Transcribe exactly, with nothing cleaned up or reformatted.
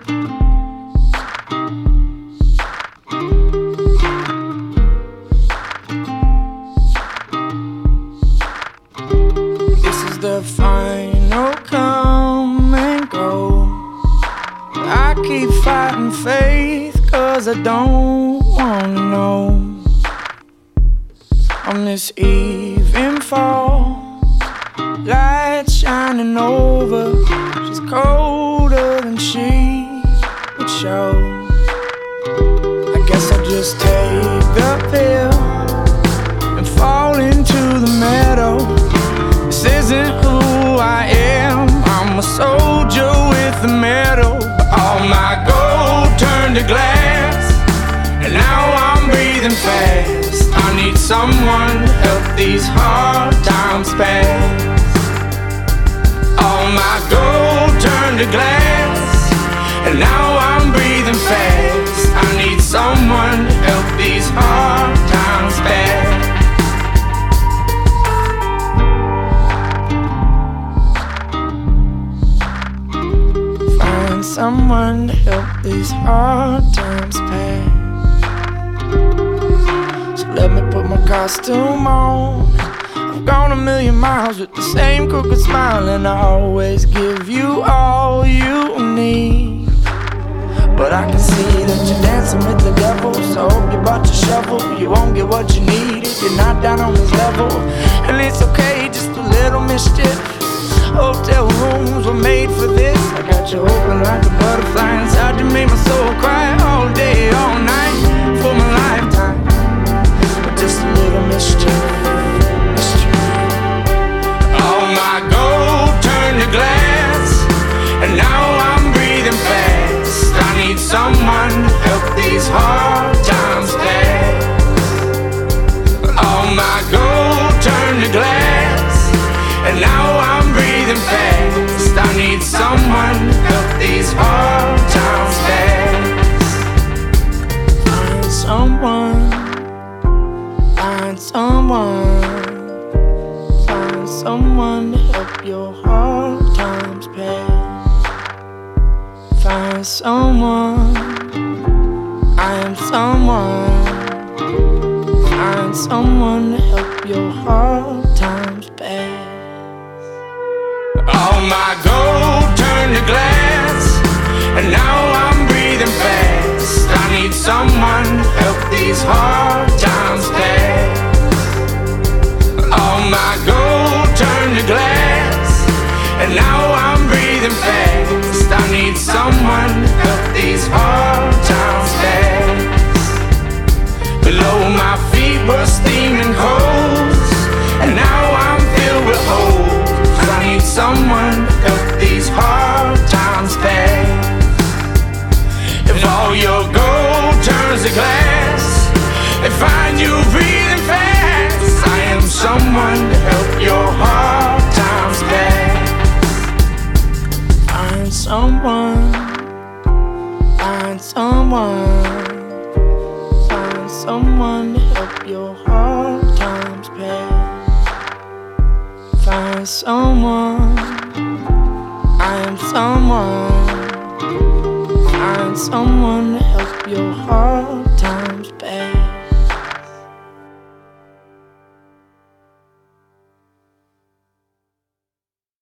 This is the final come and go. I keep fighting faith, cause I don't wanna know. On this eve in fall, light shining over, she's colder than she would show. I guess I'll just take the pill and fall into the meadow. This isn't who I am, I'm a soldier with a medal. But all my gold turned to glass, and now I'm breathing fast. I need someone to help these hard times pass. All my gold turned to glass, and now I'm breathing fast. I need someone to help these hard times pass. Find someone to help these hard times pass. Let me put my costume on. I've gone a million miles with the same crooked smile, and I always give you all you need. But I can see that you're dancing with the devil, so hope you brought your shovel. You won't get what you need if you're not down on his level. And it's okay, just a little mischief. Hotel rooms were made for this. I got you open like a butterfly inside. You made my soul cry all day, all night, for my lifetime. Just a little mischief, mischief. All my gold turned to glass, and now I'm breathing fast. I need someone to help these hard times pass. All my gold turned to glass, and now I'm breathing fast. I need someone to help these hard times pass. Find someone. Find someone, find someone to help your hard times pass. Find someone, I am someone. Find someone to help your hard times pass. All my gold turned to glass, and now I'm breathing fast. I need someone to help these hard times pass. All my gold turned to glass, and now I'm breathing fast. I need someone to help these hard times pass. Below my feet were steaming coals, and now I'm filled with holes. I need someone to help these hard times pass. If all your gold turns to glass, they find you breathing fast. I am someone to help your hard times pass. Find someone, find someone, find someone to help your hard times pass. Find someone, I am someone. Find someone to help your heart